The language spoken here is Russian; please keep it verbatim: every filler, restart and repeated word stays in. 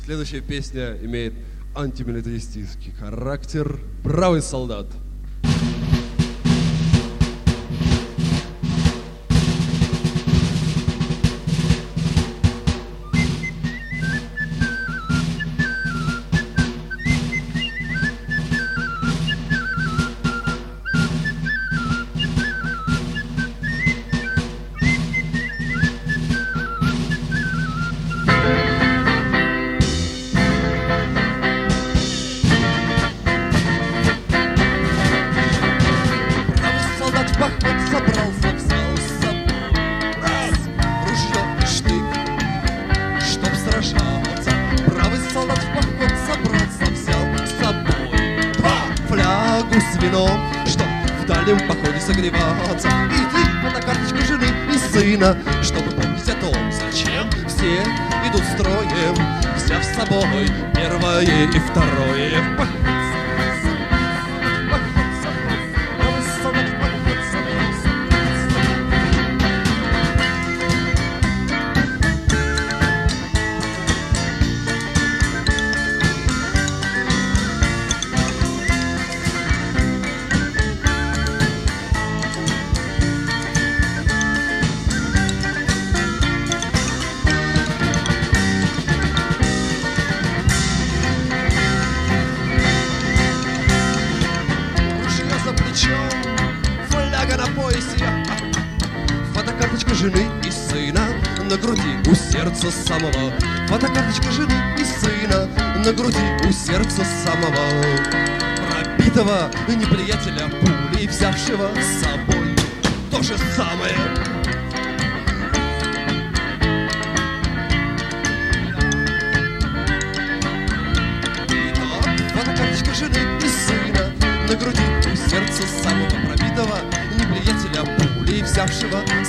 Следующая песня имеет антимилитаристический характер. «Бравый солдат». Собрался, взял с собой раз ружье и штык, чтоб сражаться. Бравый солдат в поход собрался, взял с собой два флягу с вином, чтоб в дальнем походе согреваться. И три фотокарточку жены и сына, чтобы помнить о том, зачем все идут строем, взяв с собой первое и второе. В поход фляга на поясе, фотокарточка жены и сына на груди у сердца самого. Фотокарточка жены и сына на груди у сердца самого. Пробитого неприятеля пулей, взявшего с собой то же самое. Итак, фотокарточка жены и сына на груди у сердца самого, пробитого неприятеля пулей, взявшего